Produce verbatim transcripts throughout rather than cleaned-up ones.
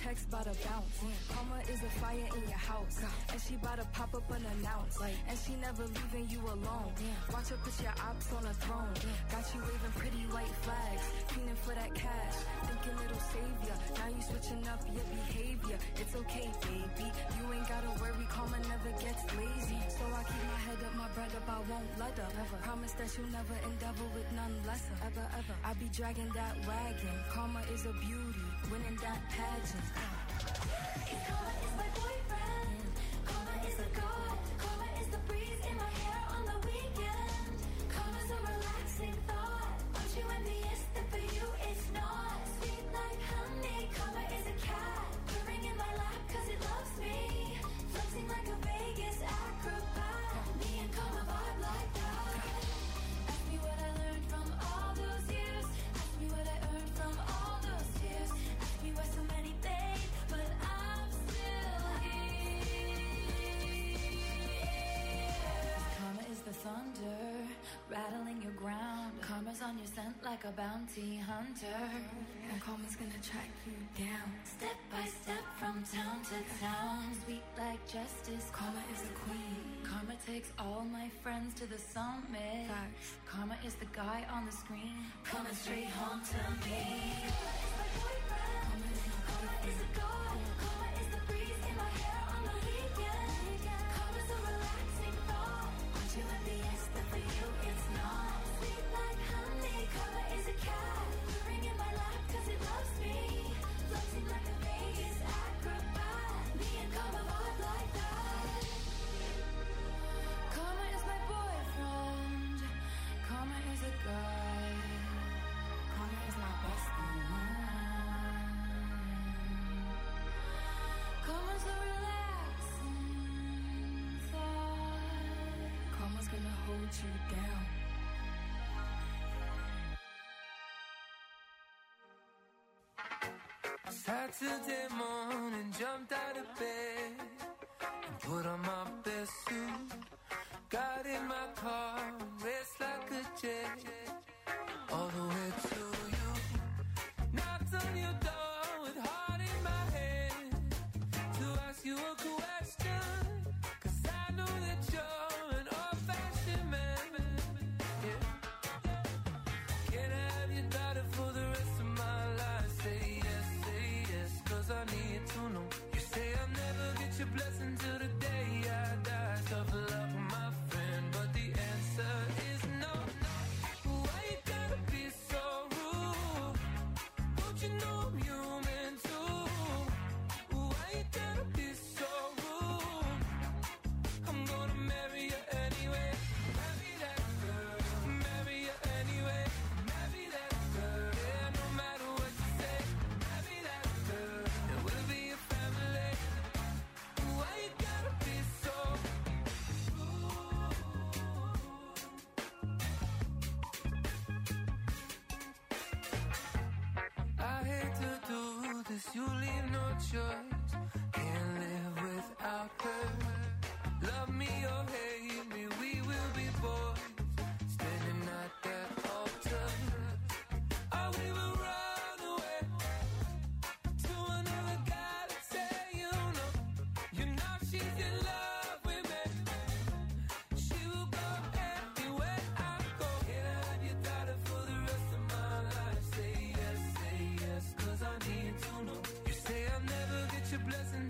checks bout to bounce. Karma is a fire in your house, and she bout to pop up unannounced. And she never leaving you alone. Watch her put your ops on a throne. Got you waving pretty white flags, fiending for that cash, thinking it'll save ya. Now you switching up your behavior. It's okay, baby. You ain't gotta worry, karma never gets lazy. So I keep my head up, my bread up, I won't let up. Ever. Promise that you'll never endeavor with none lesser. Ever, ever. I be dragging that wagon. Karma is a beauty, winning that pageant. Karma is my boyfriend. Karma is a god. Karma is the breeze in my hair on the weekend. Karma's a relaxing thought. Aren't you envious that for you it's not? Sweet like honey. Karma is a cat purring in my lap cause it loves me. Flexing like a Vegas acrobat. Me and karma vibe like that. Ask me what I learned from all those years. Ask me what I earned from all those tears. Ask me why so many fade, but I'm still here. Karma is the thunder rattling your ground. Karma's on your scent like a bounty hunter. And karma's gonna track you down, step by step from town to town. Sweet like justice. Karma is a queen. Karma takes all my friends to the summit. Facts. Karma is the guy on the screen coming straight home to me. Karma is my boyfriend. Karma is my Karma is a god. Karma is the breeze in my hair on the weekend. Karma's a relaxing thought. Aren't you envious that for you it's not? Sweet like honey. Karma is a cat purring in my lap cause it loves me. Floating like a Vegas acrobat. Me and karma vibe like that. Karma is my boyfriend. Karma is a guy. Karma is my bestie. Karma's a relaxing thought. Karma's gonna hold you down. Saturday morning, jumped out of bed and put on my best suit. Got in my car and raced like a jet all the way to you. Knocked on your door with heart in my head to ask you a question, cause I know that you're an old-fashioned man. Yeah. Can I have your daughter for the rest of my life? Say yes, say yes, cause I need to know. You say I'll never get your blessing till the day I die. Tough love for my friend, but the answer is no. Why you gotta be so rude? Don't you know I'm human too? Why you gotta be so rude? I'm gonna marry you anyway. Marry that girl. Marry you anyway. Marry that girl. Yeah, no matter what you say. Marry that girl. And we'll be a family. Why you gotta be so rude? I hate to do this, you leave no choice. Can't live without her. Love me or hate me, we will be boys. Standing at that altar. Oh, we will run away to another guy that say you know. You know she's in love with me. She will go anywhere I go. Can I have your daughter for the rest of my life? Say yes, say yes, cause I need to know. You say I'll never get your blessing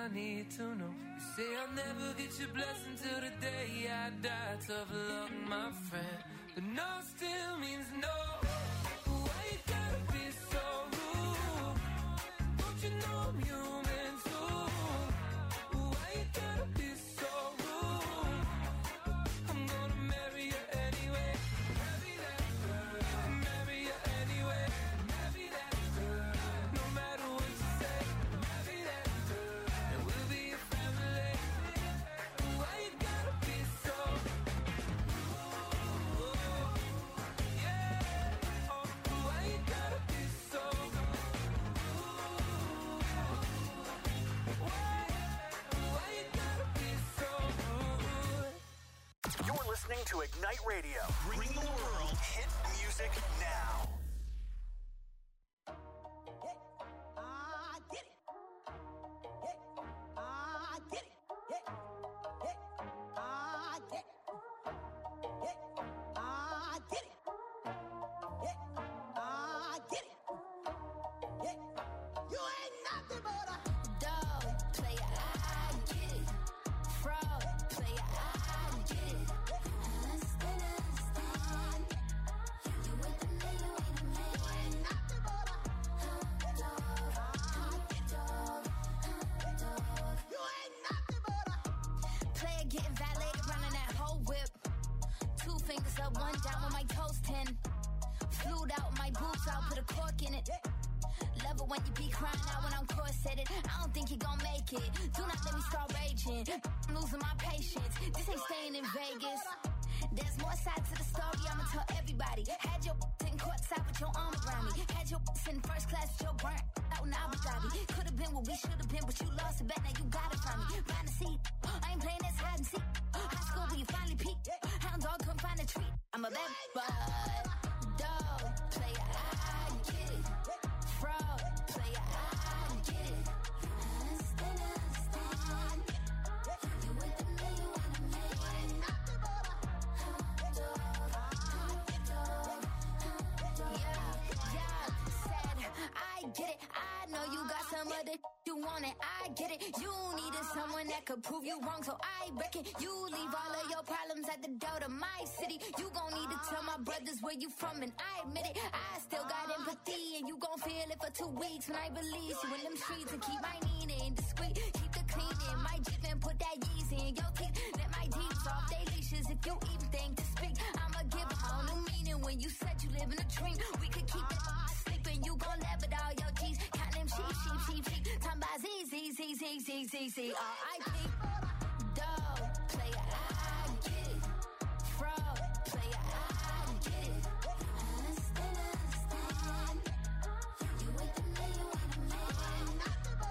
I need to know. You say I'll never get your blessing till the day I die. Tough luck, my friend, but no still means no. Why you gotta be so rude? Don't you know I'm human too? Why you gotta be so rude? I'm gonna marry you anyway. Marry that girl. Marry you anyway. Marry that girl. No matter what you say. Marry that girl. And we'll be a family. Why you gotta be so rude? Yeah. Oh, why you gotta be so rude? Why? Why you gotta be so rude? You're listening to Ignite Radio. Bring the world hit music now. Player getting valeted, running that whole whip. Two fingers up, one down with my toes ten. Flued out my boots, I'll put a cork in it. Love it when you be crying out when I'm corseted. I don't think you gon' make it. Do not let me start raging. I'm losing my patience. This ain't staying in Vegas. There's more sides to the story, I'ma tell everybody. Had your in courtside with your arm around me. Had your in first class with your burnt out in Abu Dhabi. Could've been what we should've been, but you lost it back, now you got it from me. Find a seat, I ain't playing this hide and seek. High school where you finally peaked. Hound dog couldn't find a treat. I'm a bad bud. Dog, player, I get it. Fraud, player, I get it. Understand, understand. You with the man, you want the man. Yeah, yeah, said, I get it. I know you got some other you want it. I get it. You needed someone that could prove you wrong, so I reckon you leave all of your problems at the door to my city. You gon' need to tell my brothers where you from, and I admit it. I still got empathy, and you gon' feel it for two weeks when I release you in them streets and keep my meaning discreet. Keep the cleaning, my Jeep and put that Yeezy in your teeth. Let my deeds off they leashes if you even think to speak. I'ma give a whole new meaning when you said you live in a dream. We could keep it sleeping, you gon' laugh at all your G's. Count them sheep, sheep, sheep, sheep. Time by Z, Z, Z, Z, Z, Z, Z, R I P. Dog, player, I get it. Fraud, player, I get it. Understand, understand. You with the man, you want the man.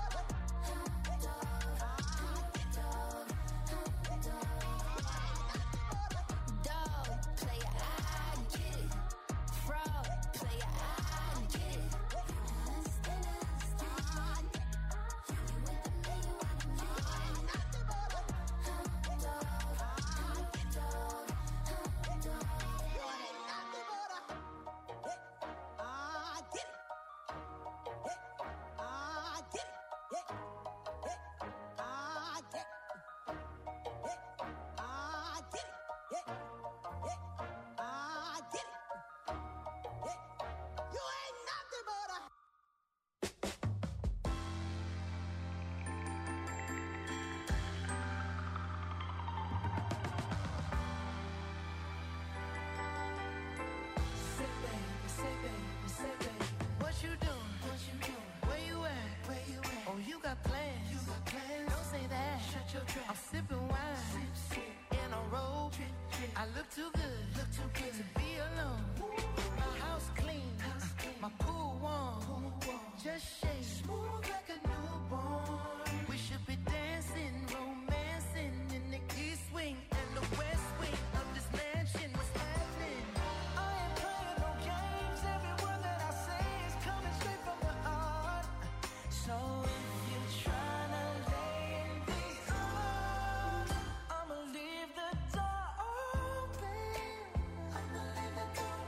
Dog, player, I get it. Fraud, player, I get it. Understand, understand. You with the man, you want the man. What you doing? What you doing? Where you at? Where you at? Oh, you got plans. You got plans. Don't say that. Shut your trap. I'm sipping wine. Sip, sip. In a robe. Trip, trip. I look too good. Look too good to be alone. My house clean. House clean. My pool warm. Pool warm. Just shake. Smooth like a newborn. We should be dancing, romancing in the east wing and the west wing of this mansion. What's happening? I ain't playing no games. Every word that I say is coming straight from the heart. So if you're trying to lay in these arms, I'ma leave the door open. I'ma leave the door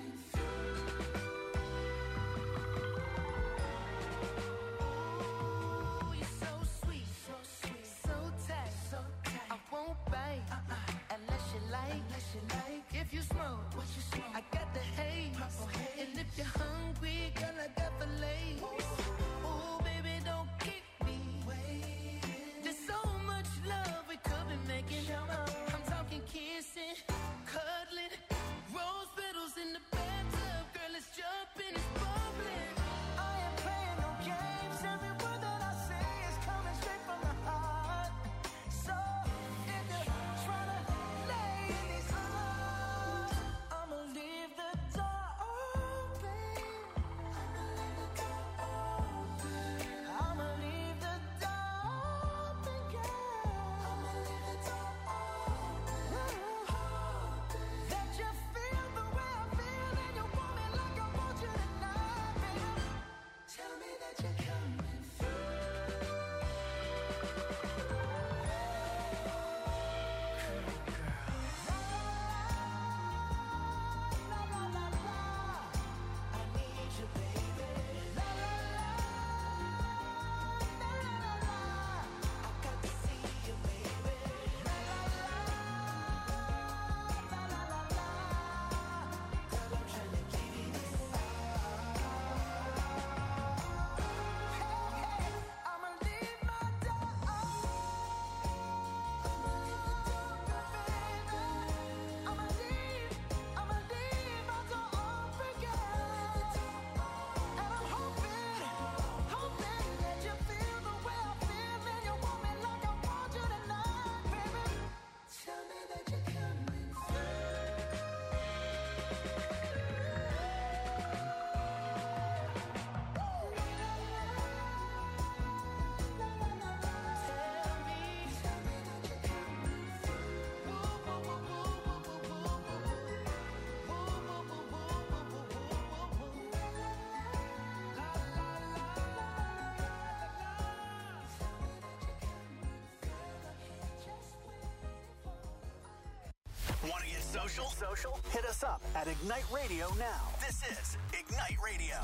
Want to get social? Social? Hit us up at Ignite Radio now. This is Ignite Radio.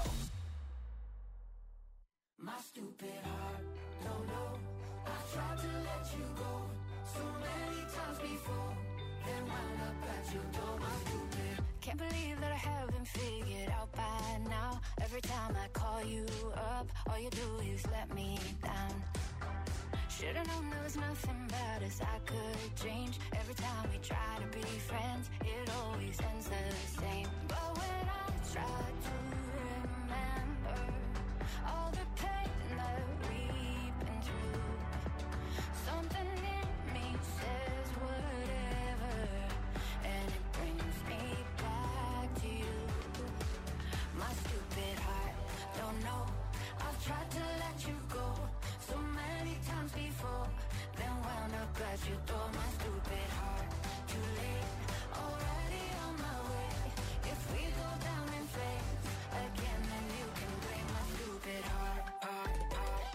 My stupid heart, don't know. I tried to let you go so many times before, then wound up at your door. My stupid. Can't believe that I haven't figured out by now. Every time I call you up, all you do is let me down. Should've known there was nothing about us I could change. Every time we try to be friends, it always ends the same. But when I try to remember all the pain that we've been through, something in me says whatever, and it brings me back to you. My stupid heart, don't know. I've tried to let you go so many times before, then wound up at your door. My stupid heart, too late, already on my way. If we go down in flames again, then you can blame my stupid heart, heart, heart.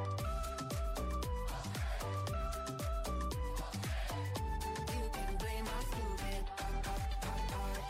You can blame my stupid heart, heart, heart.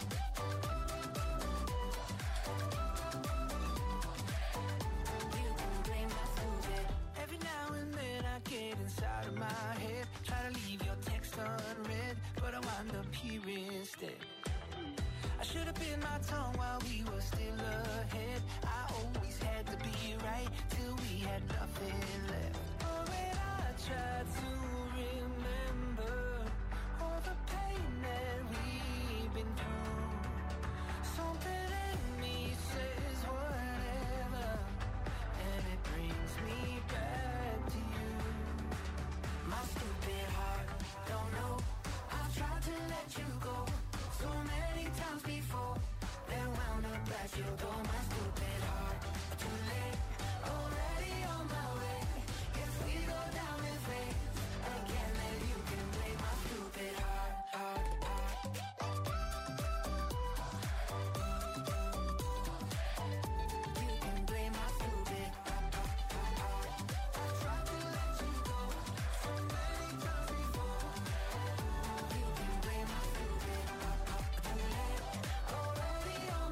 You can blame my stupid. Every now and then I get inside of my head, try to leave your text unread, but I wind up here instead. I should have bit my tongue while we were still ahead. I always had to be right till we had nothing left. Oh, when I tried to remember all the pain that we've been through, something in me says whatever, and it brings me back to you. My stupid heart, don't know. I've tried to let you go so many times before, then wound up at your door. My stupid heart, too late, already on my way. If we go down in flames again, then you can blame my stupid heart, heart, heart. You can blame my stupid heart, heart, heart. I tried to let you go so many times before. You can blame my stupid heart, heart. Too late, already on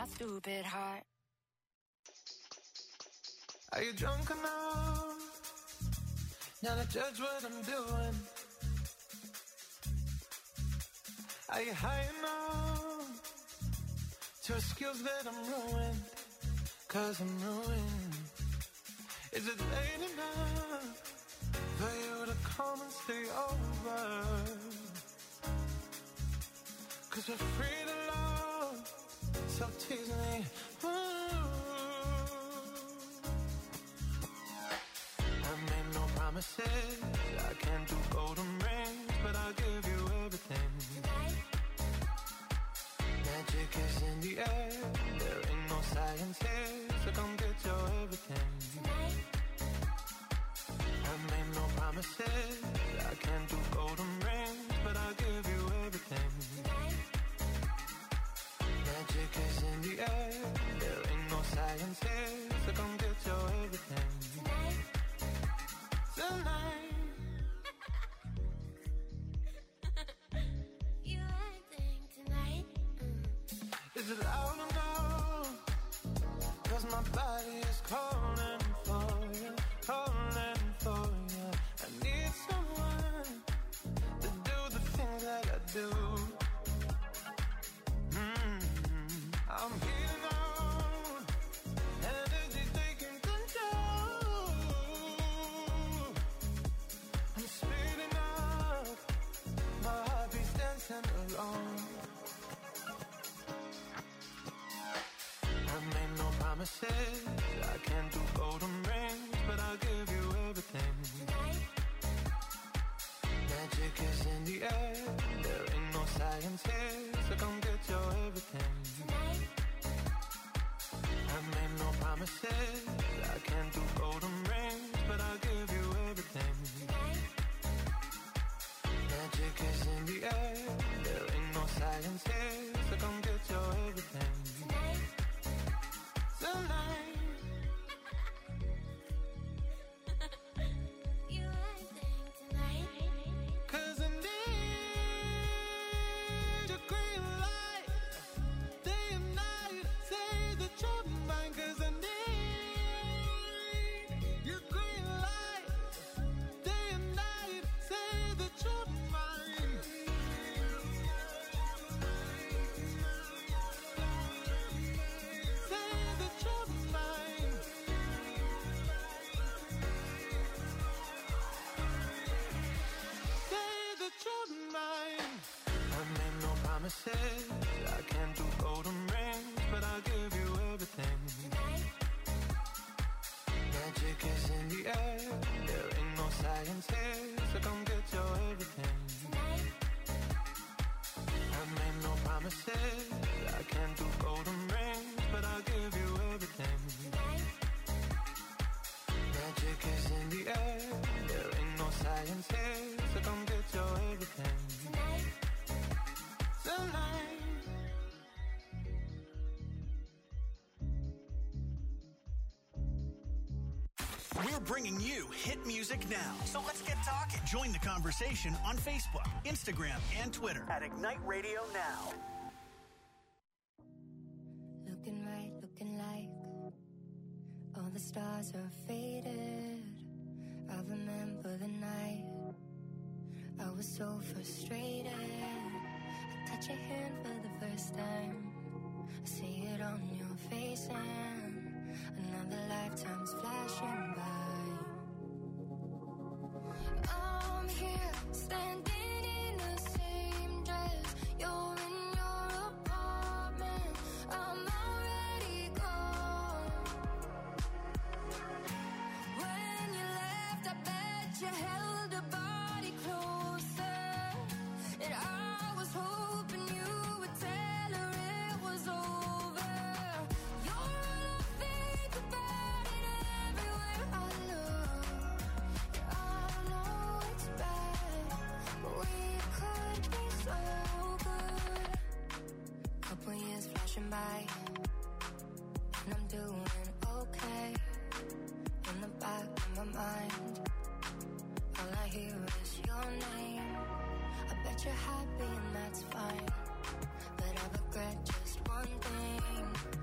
my stupid heart. Are you drunk enough now to judge what I'm doing? Are you high enough to excuse that I'm ruined? Cause I'm ruined. Is it late enough for you to come and stay over? Cause we're free to love, so tease me. Ooh. I made no promises, I can't do golden rings, but I'll give you everything. Magic is in the air, there ain't no science here, so come get your everything. I made no promises, I can't do golden rings, but I'll give you everything. Magic is in the air, there ain't no science here, so come get your everything. Tonight. You acting tonight? Mm. Is it loud enough? Cause my body is calling for you, calling for you. I need someone to do the things that I do. Mm-hmm. I'm heating on, energy taking control. I'm speeding up, my heartbeat's dancing along. I made no promises, I can't do golden rings, but I'll give you everything. Magic is in the air, there ain't no science here, so come get your everything. I made no promises, I can't do golden rings, but I'll give you everything. Magic is in the air, there ain't no science here, so come get your everything. Tonight. You acting tonight? Cause I need your green light, day and night, say that you're mine. Cause I need your green light, day and night, say that you're mine. Say that you're mine. Say that you're mine. I made no promises, I can't do golden rings, but I'll give you everything. Magic is in the air, there ain't no science here, so come get your everything. I made no promises, I can't do golden rings, but I'll give you everything. Magic is in the air, there ain't no science here, so come get your everything. Tonight. We're bringing you hit music now. So let's get talking. Join the conversation on Facebook, Instagram, and Twitter at Ignite Radio Now. Looking right, looking like all the stars are faded. I remember the night I was so frustrated. I touch your hand for the first time. I see it on your face and another lifetime's flashing by. I'm here, standing in the same dress. You're in your apartment, I'm already gone. When you left, I bet you held a body closer. And I was hoping you would tell her it was over. You're all I think about and everywhere I look. Yeah, I know it's bad, but we could be so good. Couple years flashing by, and I'm doing okay. In the back of my mind, all I hear is your name. I bet you're happy and that's fine, but I regret just one thing.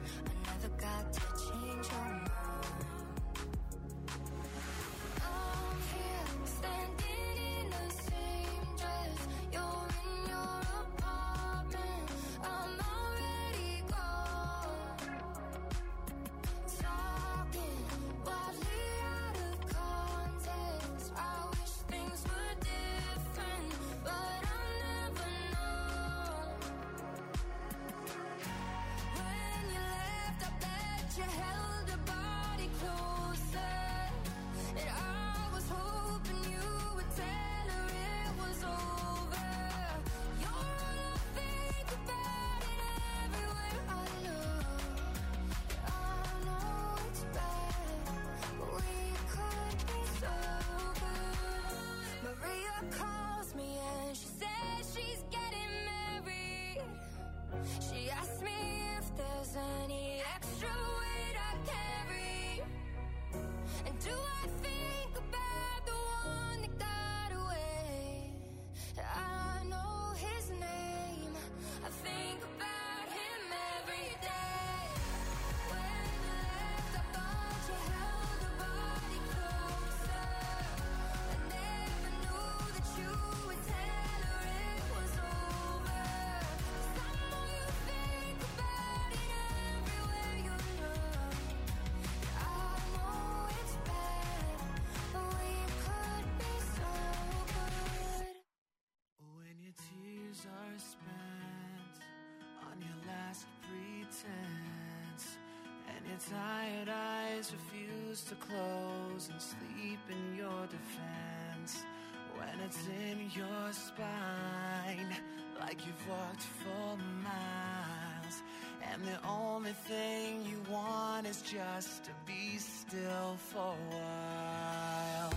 held her body closer. And I was hoping you would tell her it was over. You're all I think about and everywhere I look. I know it's bad, but we could be so good. Maria calls me and she says she's getting married. She asked me if there's any extra weight I carry. And do I think about the one that got away? I know his name. I think about him every day. When you left, I thought you held her body closer. I never knew that you would tell her it was over. 'Cause I know you think about it everywhere you look. I know it's bad, but we could be so good. When your tears are spent on your last pretense, and your tired eyes refuse to close and sleep in your defense, when it's in your spine, like you've walked for miles, and the only thing you want is just to be still for a while.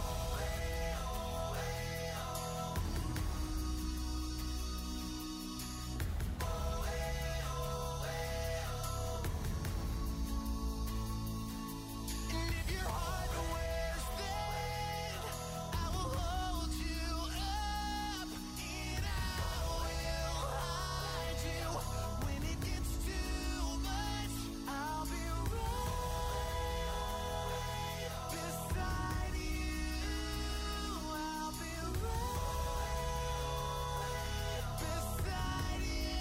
And if your heart wears thin, I will hold you up, and I will hide you. When it gets too much, I'll be right beside you. I'll be right beside you.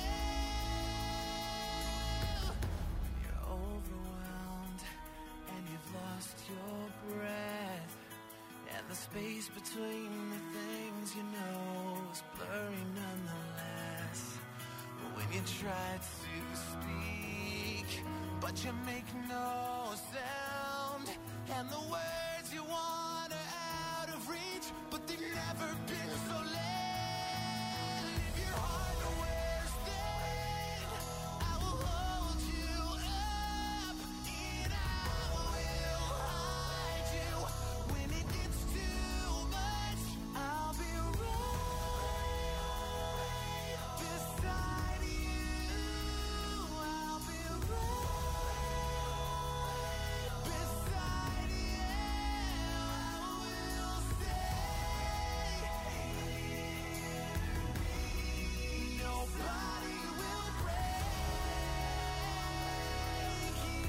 You're overwhelmed and you've lost your breath, and the space between the things you know is blurry nonetheless. When you try to speak, but you make no sound, and the words you want are out of reach, but they've never been so late. If your heart wears thin, I will hold you up, and I will hide you. When it gets too much, I'll be right beside you. I'll be right beside you. I will stay. Nobody will break you.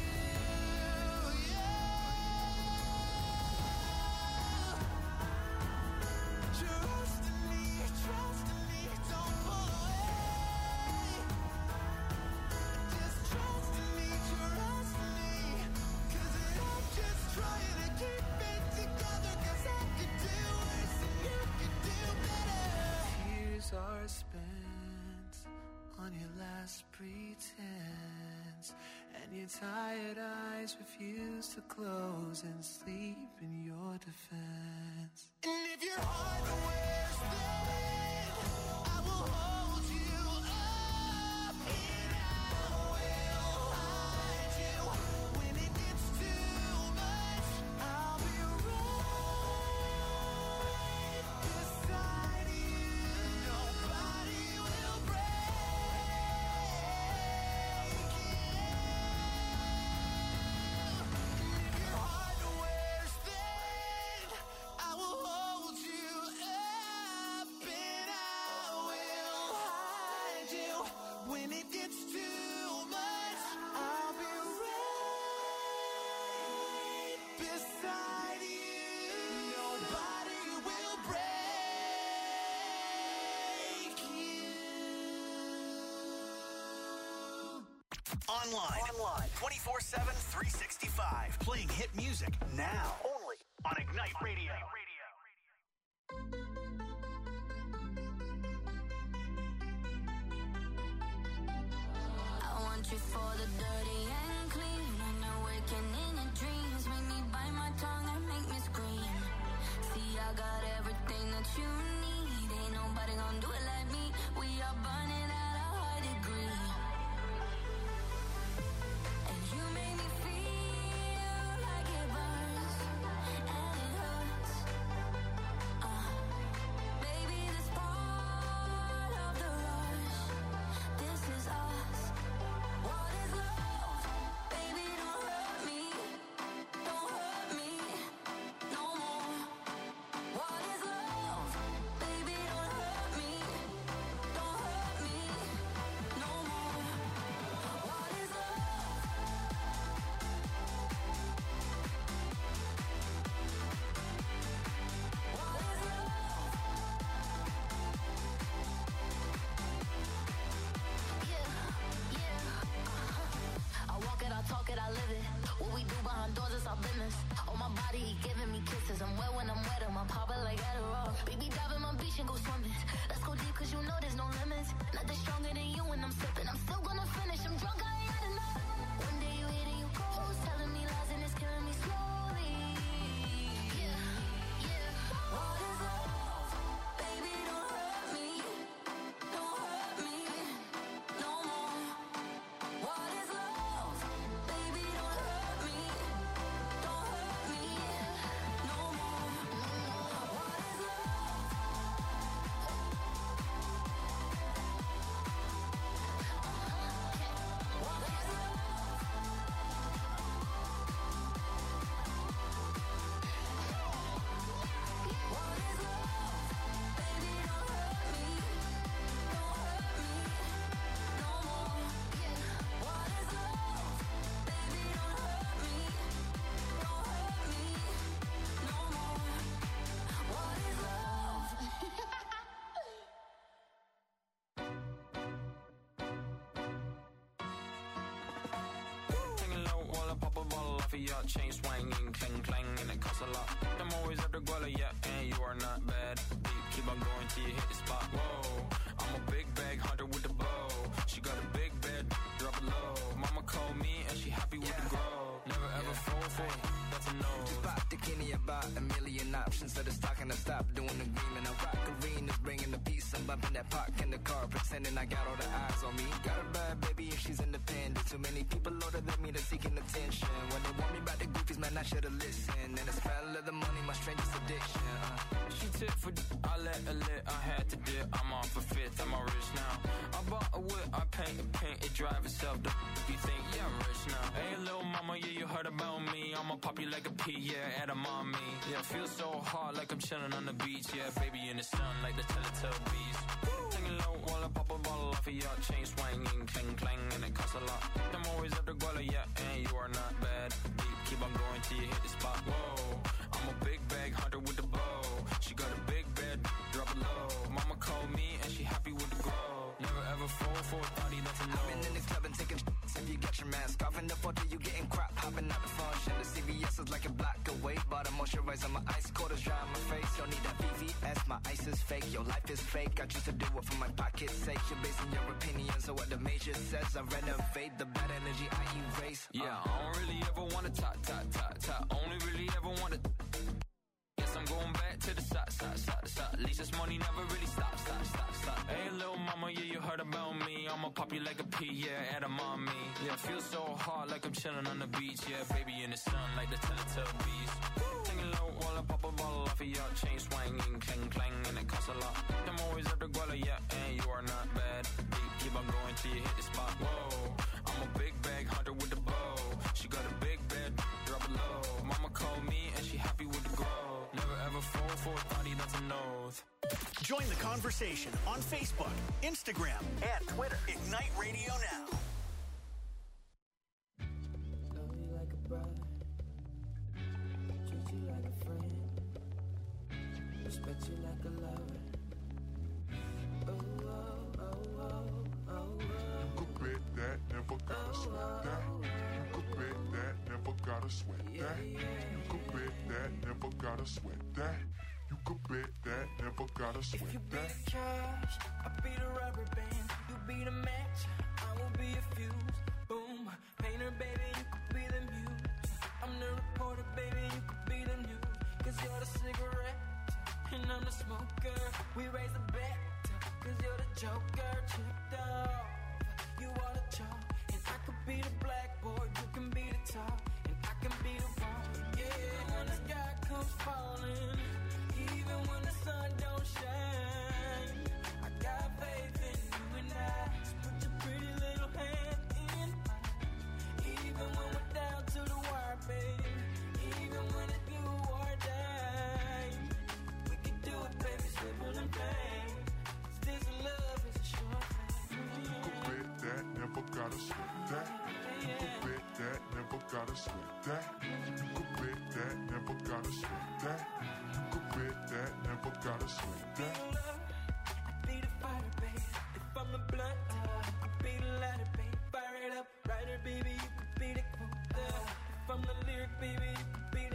Yeah. Trust in me, trust in me, don't pull away. Just trust in me, trust in me. 'Cause I'm just trying to keep it together. 'Cause I could do worse and you could do better. Tears are spent on your last pretense, and your tired eyes refuse to close and sleep in your defense. And if your heart wears thin, I will hold you up, and I will hide you. When it gets too much, I'll be right beside you. Nobody will break you. If your heart wears thin, I will hold you up, and I will hide you. When it gets too much, I'll be right beside you. Nobody will break you. Online. Online. twenty-four seven, three sixty-five. Playing hit music now. Only on Ignite Radio. I want you for the dirty and clean, when you're waking promise. On my body, he giving me kisses. I'm wet when I'm wet, I'm popping like Adderall. Baby, dive in my beach and go swimming. Let's go deep, cause you know there's no limits. Nothing stronger than you when I'm sipping. I'm still gonna finish, I'm drunk, I ain't had enough. One day you hit and you close, telling me lies and it's killing me slowly. Yeah, yeah. What is love? Baby, don't hurt me. Don't hurt me no more. What is love? Baby, don't hurt me. Don't hurt me no more. What is love? What is love? What is love? Baby, don't hurt me. Don't hurt me no more. What is love? Baby, don't hurt me. Don't hurt me no more. What is love? Hanging low while I pop a bottle off of your chain swinging, clang clang, and it costs a lot. I'm always after Guala, yeah, and you are not bad. Deep, keep on going till you hit the spot. Whoa, I'm a big bag hunter with the bow. She got a big bed, drop it low. Mama called me and she happy with the grow. Never ever fall for it, that's a no. Just pop the Kenny about a million options. So the stock and I stop doing the agreement. I rock arenas, bringing the peace. I'm bumping that park in the car, pretending I got all the eyes on me. Got a bad baby and she's independent. Too many people older than me, they're seeking attention. When they want me about the goofies, man, I should've listened. And the smell of the money, my strangest addiction. Uh. She tip for d- I let her lit, I had to dip. I'm off a fifth, I'm all rich now. I bought a whip, I paint it, paint it, drive itself. The f- you think, yeah, I'm rich now. Hey, little mama, yeah, you heard about me. I'ma pop you like a pea, yeah, at a mommy. Yeah, feel so hot like I'm chilling on the beach. Yeah, baby in the sun like the Teletubbies. Hanging low while I pop a bottle off of your chain swinging, clang clang, and it costs a lot. I'm always after Guala, yeah, and you are not bad. Deep, keep on going till you hit the spot. Whoa, I'm a big bag hunter with the bow. She got a big bed, drop it low. Mama called me and she happy with the grow. Never ever fall for a thotty, that's a no. I've been in the club and taking shots. If you get your mask off in the photo, you getting crap. Hopping out the function. The C V S is like a block away. Bought a moisturizer, my ice cold is dry on my face. Don't need that V V S, my ice is fake. Your life is fake. I choose to do it for my pocket's sake. You're basing your opinions on what the major says. I renovate the bad energy I erase. Uh. Yeah, I don't really ever wanna top, top, top, top. Only really ever wanna. Guess I'm going back to the side, side, side, side. At least this money never really stops, stop, stop, stop. Hey, little mama, yeah, you heard about me. I'ma pop you like a pea, yeah, at a mommy. Yeah, feel so hot like I'm chilling on the beach. Yeah, baby in the sun like the Teletubbies. Hanging low while I pop a bottle off of your chain swinging, clang clang, and it costs a lot. I'm always after Guala, yeah, and you are not bad. Deep, keep on going till you hit the spot. Whoa, I'm a big bag hunter with the bow. She got a big bed, drop it low. Mama called me and she happy with the grow. Never ever fall for a thotty, that's a nose. Join the conversation on Facebook, Instagram, and Twitter. Ignite Radio Now. Love you like a brother, treat you like a friend, respect you like a lover. Oh, oh, oh, oh, oh, oh. You could bet that, never gotta sweat that. You could bet that, never gotta sweat that. You could bet that, never gotta sweat that. You could bet that, never gotta If sweat you be that. the cash, I be the rubber band. You be the match, I will be a fuse. Boom, painter, baby, you could be the muse. I'm the reporter, baby, you could be the news. Cause you're the cigarette, and I'm the smoker. We raise the bet, cause you're the joker. Chipped off, you are the chalk. And I could be the blackboard, you can be the top. And I can be the wall, yeah. When the sky comes falling, even when the sun don't shine, I got faith in you and I. So put your pretty little hand in mine. Even when we're down to the wire, baby. Even when it's do or die, we can do it, baby, simple and plain. 'Cause this love is a sure thing. You could bet that, never gotta sweat that. You could bet that, never gotta sweat that. You could bet that, never gotta sweat that. You could bet that, never gotta sweat that. I be the fighter, baby. If I'm the blunt, I could be the lighter, baby. Fire it up, writer, baby. You could be the quote. If I'm the lyric, baby, you could be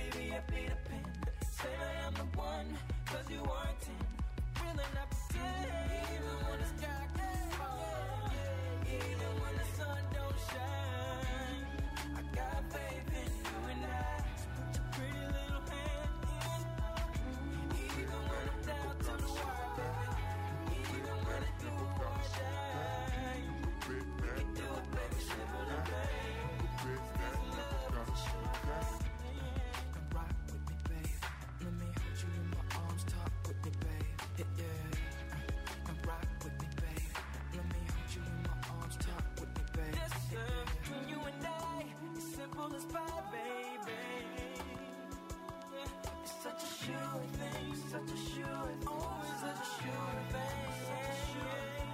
baby, I be the pen. Say I am the one, cause you weren't ten. Really not pretend. Even when the sky gets falling, even when the sun don't shine, I got faith in you and I. So put your pretty little hand in. Even when I'm down to the wire, baby. Even when I do or die, we can do it, baby, simple and plain. There's love, it's a sure thing. Come rock with me, babe. Let me hold you in my arms, talk with me, babe. Yeah, yeah. Come rock with me, babe. Let me hold you in my arms, talk with me, babe. Yes, sir. When you and I, it's simple as pie, baby. It's such a sure thing, such a sure thing. Always such a sure thing. Such a sure thing.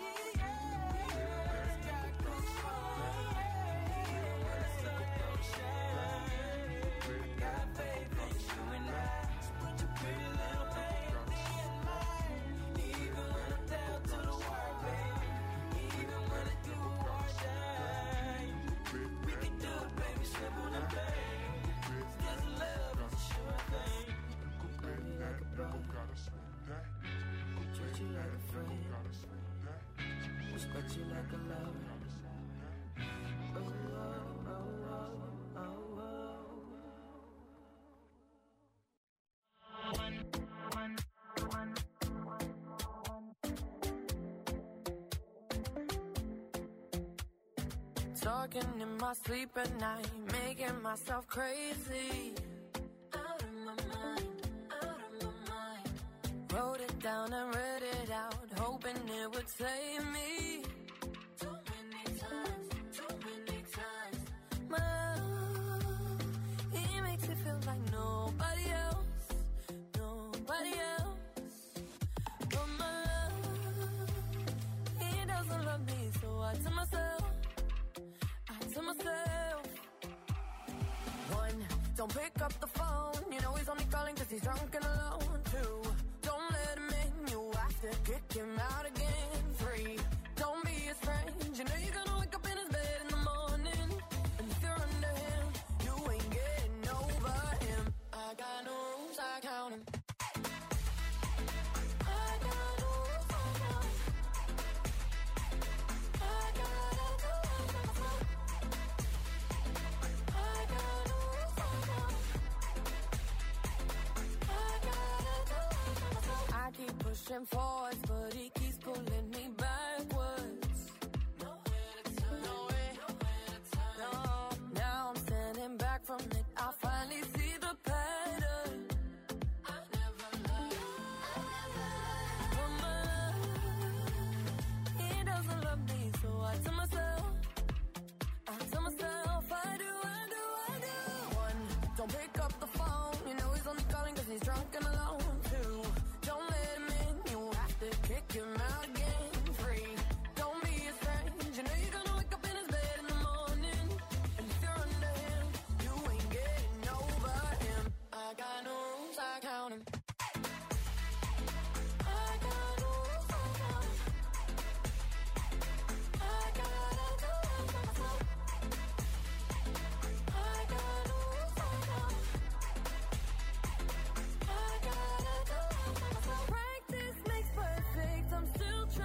The sky goes falling, even when the sun don't shine. I got faith in you and I. So put your pretty little thing in mine. Even when I'm down to the wire, baby. Even when I do or die, we can do it, baby, simple and plain. There's love, it's a sure thing. Love me like a brother, treat you like a friend, respect you like a lover. Oh, oh, oh, oh, oh, oh. Talking in my sleep at night, making myself crazy. Out of my mind, out of my mind. Wrote it down and read it out, hoping it would save me. Too many times, too many times. My love, he makes me feel like nobody else, nobody else. But my love, he doesn't love me, so I tell myself, to myself. One, don't pick up the phone. You know he's only calling cause he's drunk and alone. Two, don't let him in. You have to kick him out again. Three, don't be his friend. You know you're gonna wake up in his bed in the morning. And if you're under him, you ain't getting over him. I got no rules, I count him. I got no rules, I count him. I gotta do it myself. I keep pushing forwards, but he keeps pulling me backwards. Nowhere to turn, nowhere, nowhere to turn. No, now I'm standing back from it. I finally see the pattern. I never learned, I never learned. But my love, he doesn't love me, so I tell myself, I tell myself, I do, I do, I do. One, don't pick up the phone. You know he's only calling cause he's drunk and alone. Two, don't let him in. You have to kick him out again. Three, don't be his friend. You know you're gonna wake up in his bed in the morning. And if you're under him, you ain't getting over him. I got no rules, I count him. I got no rules, I count him. I gotta do it myself. I got no rules, I count him. I gotta do it myself. Practice makes perfect. I'm still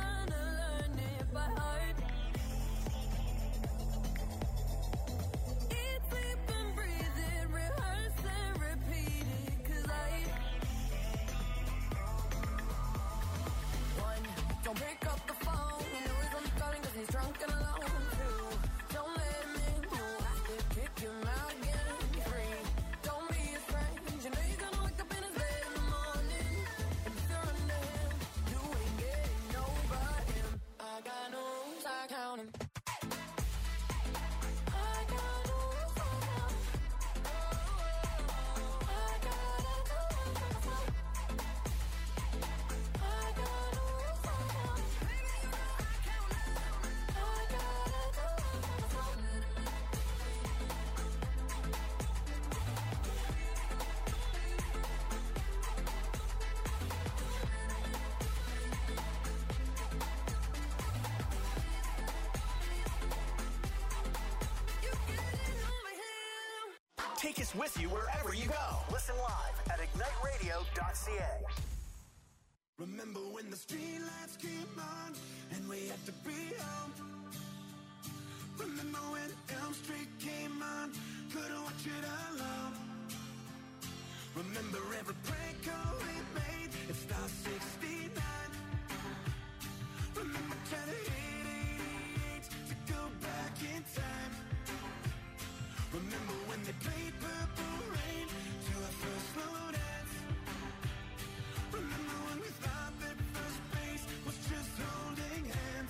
Take us with you wherever you go. Listen live at ignite radio dot c a. Remember when the street lights came on and we had to be home? Remember when Elm Street came on, couldn't watch it alone? Remember every prank call we made at Star sixty-nine? Remember trying to hit eighty-eight to go back in time? Remember when they played Purple Rain to our first slow dance? Remember when we thought that first base was just holding hands?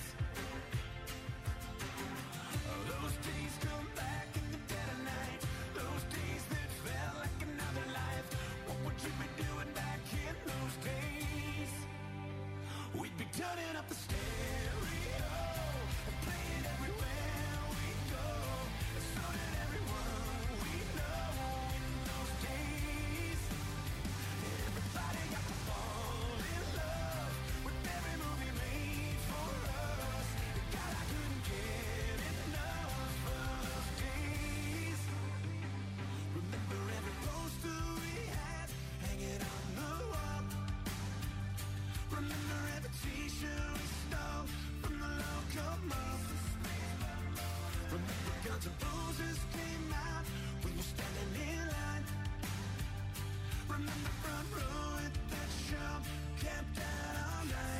Oh, those days come back in the dead of night. Those days that felt like another life. What would you be doing back in those days? We'd be turning up the stereo and playing everywhere we go. And so did everyone we know in those days. And everybody got to fall in love with every movie made for us. God, I couldn't get enough of those days. Remember every poster we had hanging on the wall. Remember every t-shirt we stole from the local mall. Remember Guns N' Roses came out, we were standing in line. Remember front row at that show, camped out all night.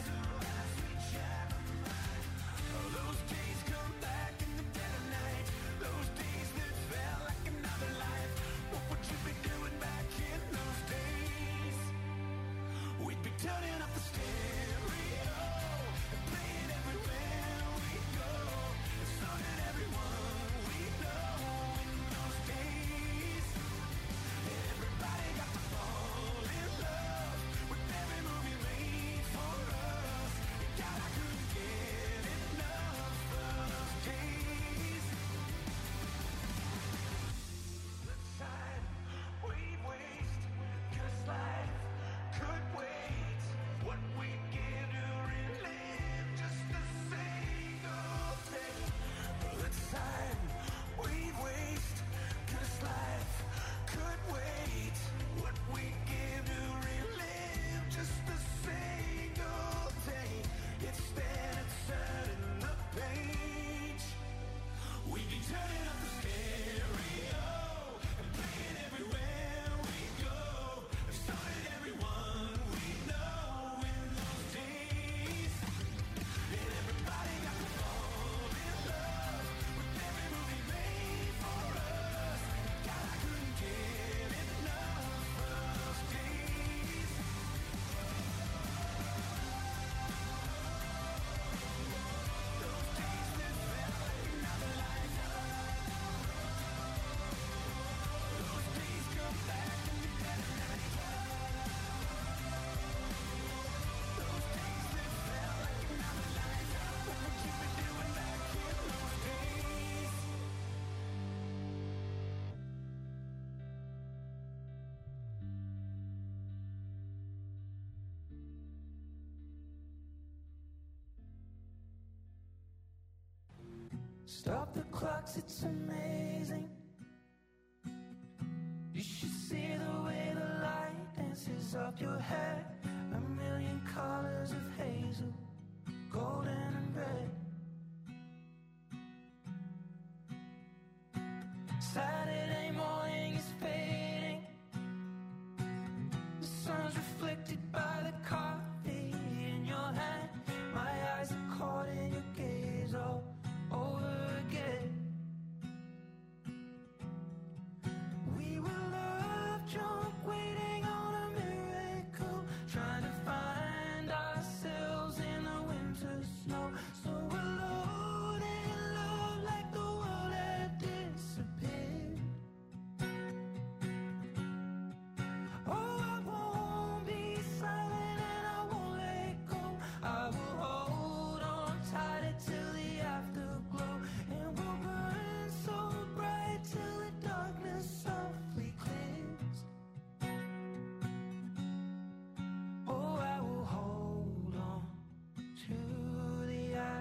Oh, those days come back in the dead of night. Those days that felt like another life. What would you be doing back in those days? We'd be turning up the stereo and playing everywhere we go. And so did everyone we know in those days. And everybody got to fall in love with every movie made for us. And God, I couldn't get enough of those days. The time we'd waste, 'cause life could wait. What we'd give to relive just a single day. The time we'd waste, 'cause life could wait. What we'd give to relive just a single day. Instead of turning the page, we'd be turning up the stereo and playing everywhere we go. And so did everyone we know in those days. And everybody got to fall in love with every movie made for us. God, I couldn't get enough of those days. Those days that felt like another life. Those days come back in the dead of night. Those days that felt like another life. What would you be doing back in those days? Stop the clocks, it's amazing. You should see the way the light dances up your hair. A million colors of hazel, golden and red. Saturday morning is fading. The sun's reflected by the coffee in your hand. My eyes are caught in your gaze all over again. We were love drunk, waiting on a miracle, trying to find ourselves in the winter snow. So alone in love, like the world had disappeared. Oh, I won't be silent and I won't let go. I will hold on tighter till the afterglow, and we'll burn so bright till the darkness softly clears. Oh, I will hold on to the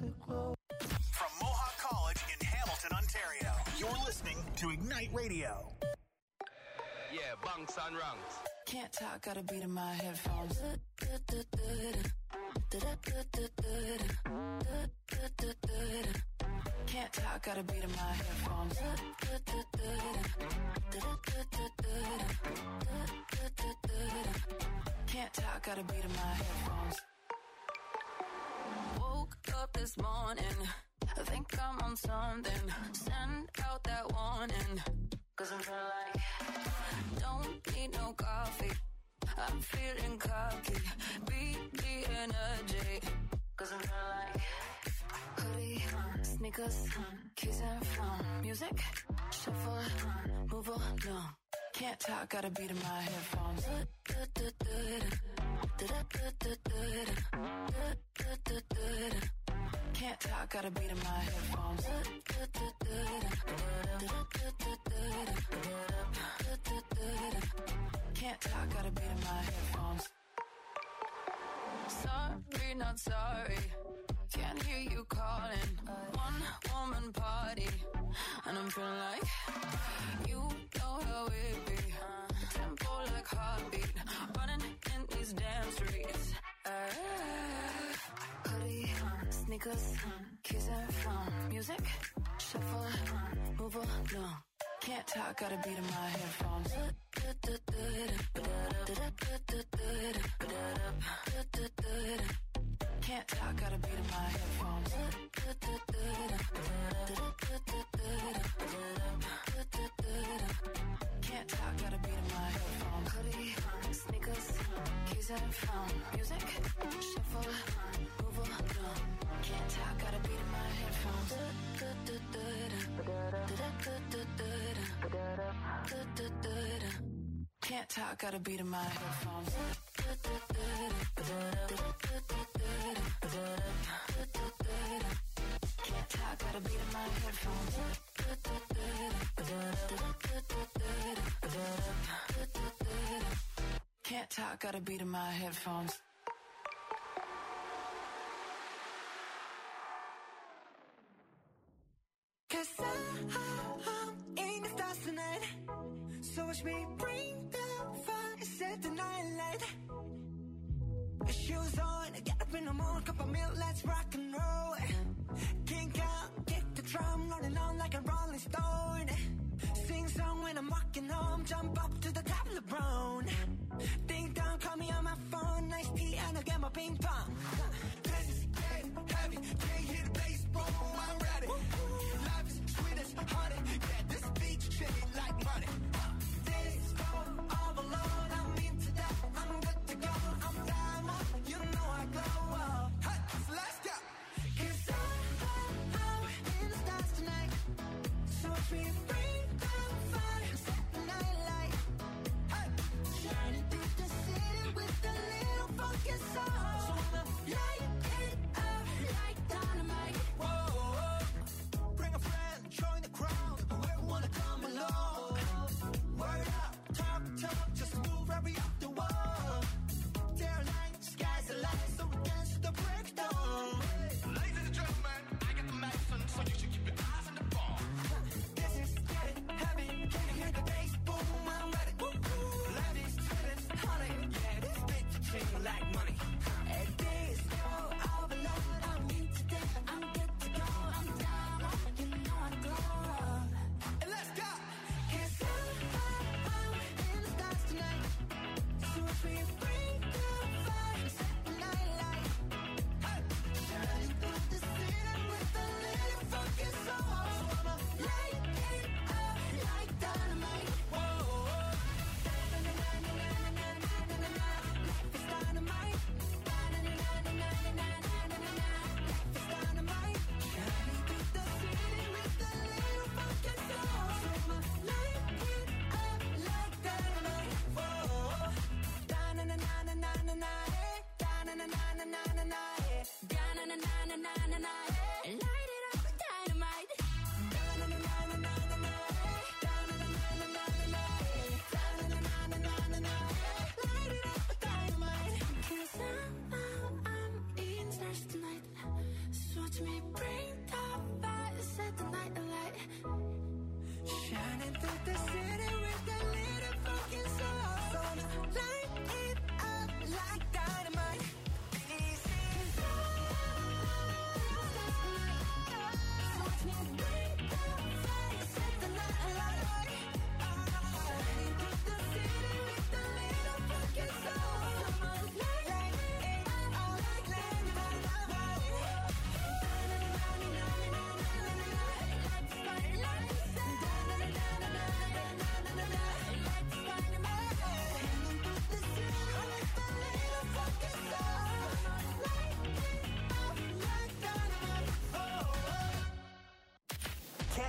the glow. From Mohawk College in Hamilton, Ontario, you're listening to Ignite Radio. Yeah, bunks and ranks. Can't talk, got a beat in my headphones. Can't talk, got a beat in my headphones. Can't talk, got a beat in my headphones. Woke up this morning, I think I'm on something. Send out that warning, cause I'm feeling like don't need no coffee. I'm feeling cocky, beat the energy, cause I'm feeling like hoodie, sneakers, keys and phone, music, shuffle, move along. Can't talk, got a beat in my headphones. Can't talk, got a beat in my headphones. Can't talk, got a beat in my headphones. Sorry, not sorry. Can't hear you calling. One woman party, and I'm feeling like you know how it be. Tempo like heartbeat, running in these damn streets. Uh, hoodie, sneakers, keys and phone, music, shuffle, move along. Can't talk, got a beat in my headphones. Can't talk, got a beat in my headphones. Can't talk, got a beat in my headphones. Hoodie, sneakers, keys and phone, music, shuffle, move along. Can't talk, got a beat in my headphones. Can't talk, got a beat in my headphones. Can't talk, got a beat in my headphones. Can't talk, got a beat in my headphones. Cause I'm in the stars tonight. So watch me bring the fire, set the night light. Shoes on, get up in the morning, cup of milk, let's rock and roll. Kink out, kick the drum, rolling on like a rolling stone. Sing song when I'm walking home, jump up to the top of the brown. Ding dong, call me on my phone, nice tea and I'll get my ping pong. This is getting heavy, can't hear the bass, boom, I'm ready. Life is sweet as honey, yeah, this beach chilling like money. This go all alone, I'm into that, I'm good to go, I'm diamond, you know I glow. Hey, so let's go. Cause I'm, I'm in the stars tonight, so watch me bring the fire, set the night light. Hey, shining through the city with a little funky soul. So when I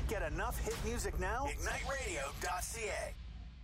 Can't get enough hit music now? ignite radio dot c a.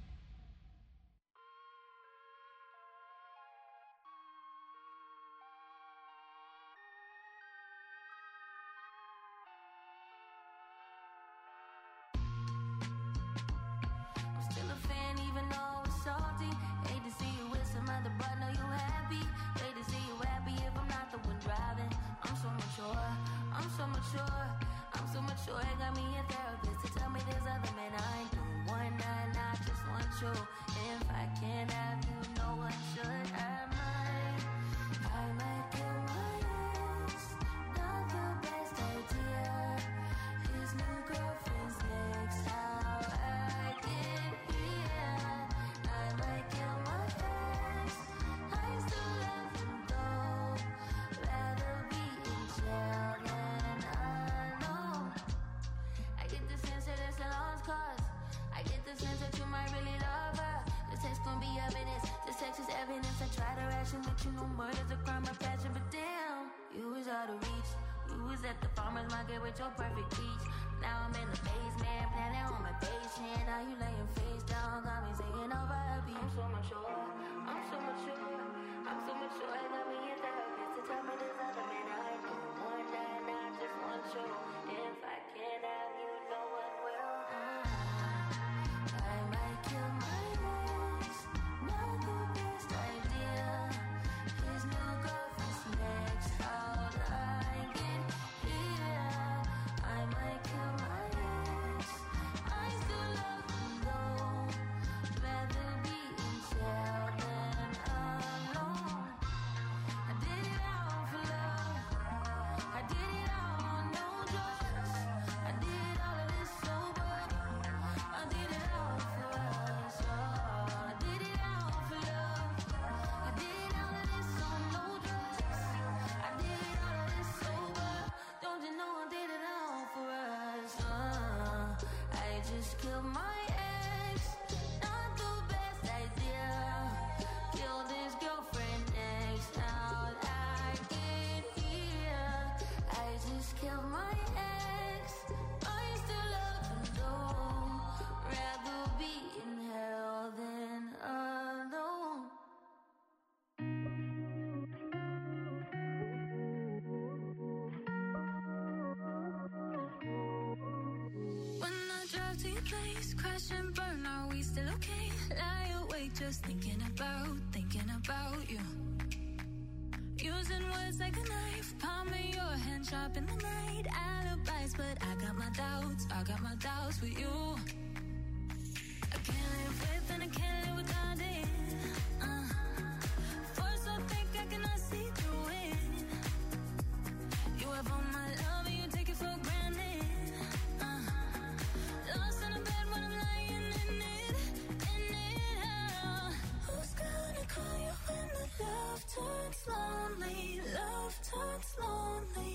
With your perfect peach. Now I'm in the basement, planning on my patient. Now you laying face down, got me singing over a beat. I'm so mature, I'm so mature, I'm so mature. I got me a therapist to tell me there's other men I don't want that, not just want you. If I can't have you, no one will. I might kill my ex, not the best idea. His new girlfriend's next, how'd I get here? I might kill my ex, I still love him though. Rather be in jail than alone. I did it all for love, I did it all on no drugs. I did all of this sober, I did it all for us. I did it all for love, I did all of this on no drugs. I did all of this sober, don't you know I did it all for us. uh, I just killed my ex, not the best idea. Killed his girlfriend next, how'd I get here? I just killed my ex, I still love him though. Rather be in hell than alone. When I drive to your place, crash and burn, are we still okay? Lie awake just thinking about, thinking about you. Using words like a knife, palming your hand sharp in the night. Alibis, but I got my doubts, I got my doubts with you. I can't live with and I can't live without it. uh. Force I think I cannot see through it. You have all my love and you take it for granted. uh. Lost in a bed when I'm lying in it, in it. uh. Who's gonna call you when the love turns lonely, love turns lonely?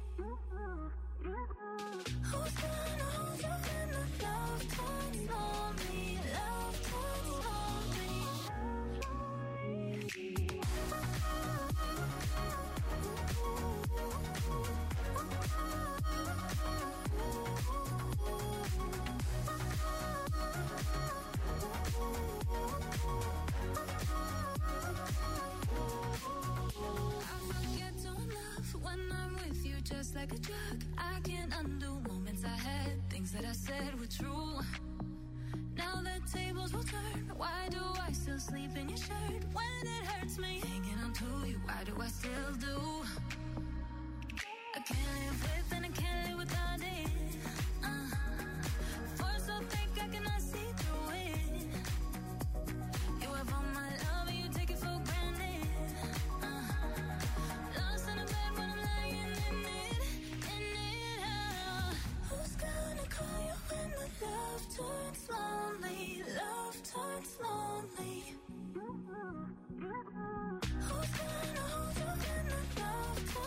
Who's gonna hold you when the love turns lonely, love turns lonely? I forget to love when I'm with you, just like a drug. I can't undo moments I had, things that I said were true. Now the tables will turn. Why do I still sleep in your shirt when it hurts me? Hanging on to you, why do I still do? I can't live with and I can't live without it. uh. Force I think I cannot see through it. You have all my love and you take it for granted. uh. Lost in a bed when I'm lying in it, in it. uh. Who's gonna call you when the love turns lonely, love turns lonely? Who's gonna hold you when the love turns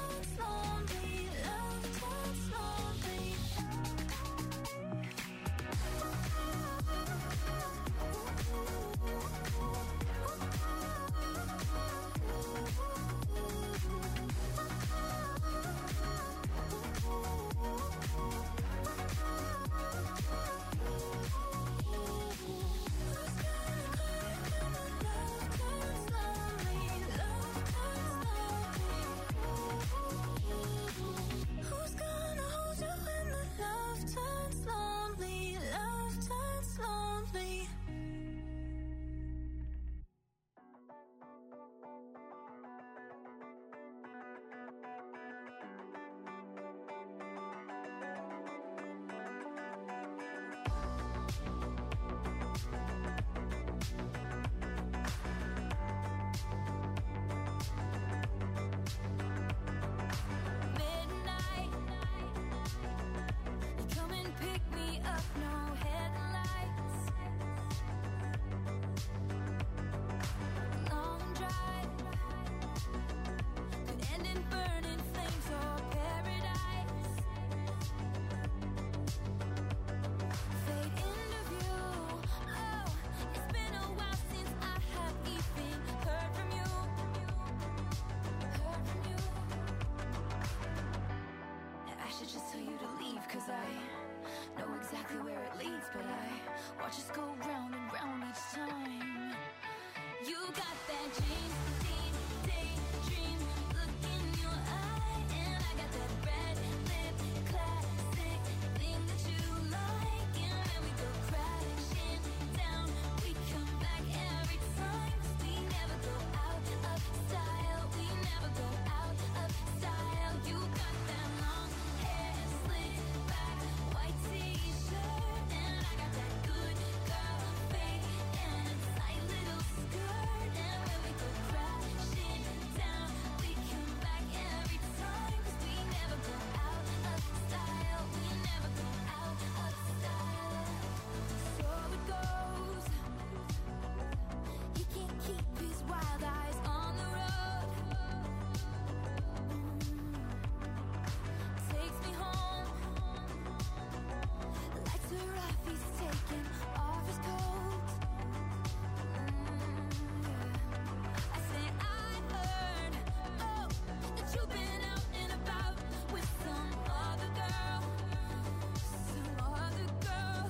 I should just tell you to leave, cause I know exactly where it leads, but I watch us go round and round each time. You got that dream, deep, daydream look in your eye, and I got that red lip classic thing that you like, and when we go crashing down, we come back every time, 'cause we never go out of style, we never go out of style. You got that long hair slicked back, white t-shirt, and I got that good girl fade and a tight little skirt, and when we go crashing down, we come back every time, 'cause we never go out of style, we never go out of style. So it goes, he can't keep his wild eyes on the road. Takes me home, lights are off, he's taking off his coat. I say I heard, oh, that you've been out and about with some other girl, some other girl.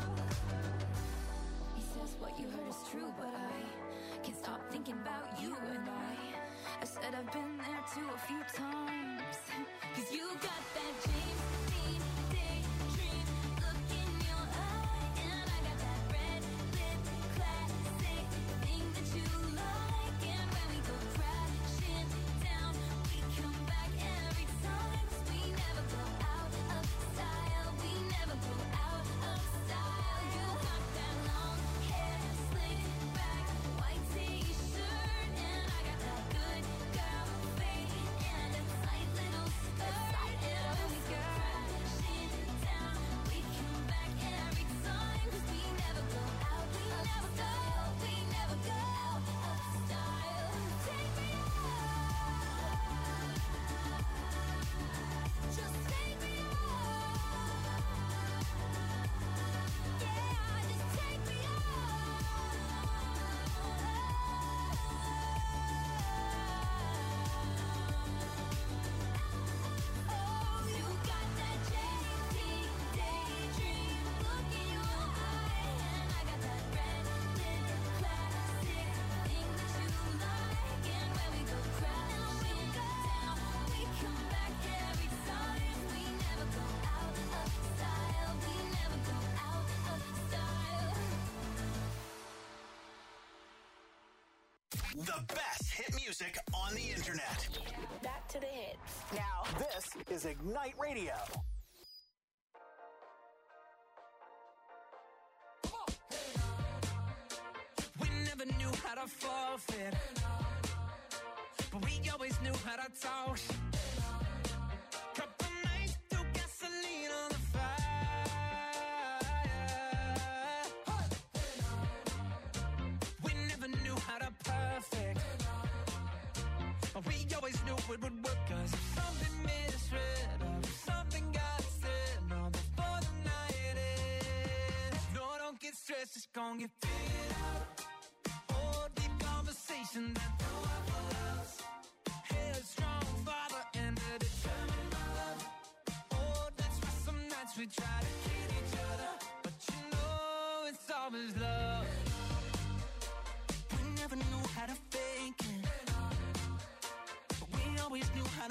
He says what you heard is true, but I can't stop thinking about you, and I I said I've been there too a few times, 'cause you got that James Dean daydream look in your eye, and I got that red lip classic thing that you like, and when we go crashing down, we come back every time, 'cause we never go out of style, we never go out of style. You got that long hair slicked back, white t-shirt, and I got that good girl fade and a tight little skirt, and when we go crashing down, we come back every time, 'cause we never go out, we never go, we never go out of style. Take me out, just take me out, yeah, just take me out. Oh, you got that J T daydream look in your eye, and I got that red lip classic thing that you like, and when we go crashing down, we come back every time, we never go out of style, we never go out of style. The best hit music on the internet. Back to the hits. Now, this is Ignite Radio. We never knew how to forfeit, but we always knew how to talk. Couple nights threw gasoline on the fire. We never knew how to perfect, but we always knew it would work. 'Cause if something misread or if something got said, no, before the night ends, no, don't get stressed, it's gonna get figured out. Oh, deep conversation that threw up for us. Headstrong father and a determined mother. Oh, that's why some nights we try to kid each other, but you know it's always love. We never knew how to fake it, but we always knew how to